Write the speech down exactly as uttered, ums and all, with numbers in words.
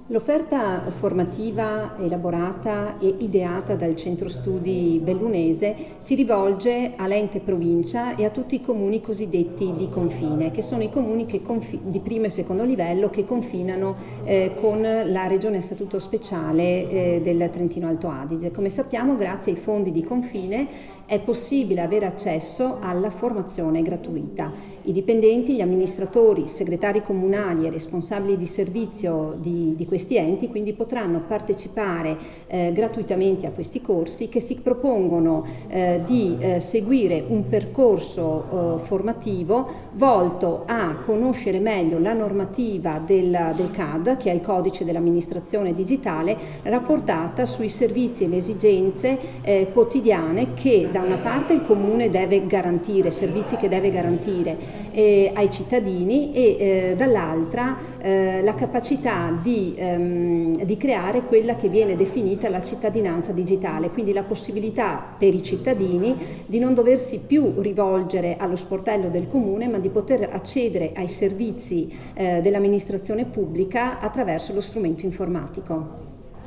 L'offerta formativa elaborata e ideata dal Centro Studi Bellunese si rivolge all'ente provincia e a tutti i comuni cosiddetti di confine, che sono i comuni che confi- di primo e secondo livello che confinano eh, con la regione a statuto speciale eh, del Trentino Alto Adige. Come sappiamo, grazie ai fondi di confine è possibile avere accesso alla formazione gratuita. I dipendenti, gli amministratori, i segretari comunali e responsabili di servizio di, di questi enti quindi potranno partecipare eh, gratuitamente a questi corsi che si propongono eh, di eh, seguire un percorso eh, formativo volto a conoscere meglio la normativa del, del C A D, che è il codice dell'amministrazione digitale, rapportata sui servizi e le esigenze eh, quotidiane che da una parte il comune deve garantire, servizi che deve garantire eh, ai cittadini e eh, dall'altra eh, la capacità di, ehm, di creare quella che viene definita la cittadinanza digitale, quindi la possibilità per i cittadini di non doversi più rivolgere allo sportello del comune, ma di poter accedere ai servizi eh, dell'amministrazione pubblica attraverso lo strumento informatico.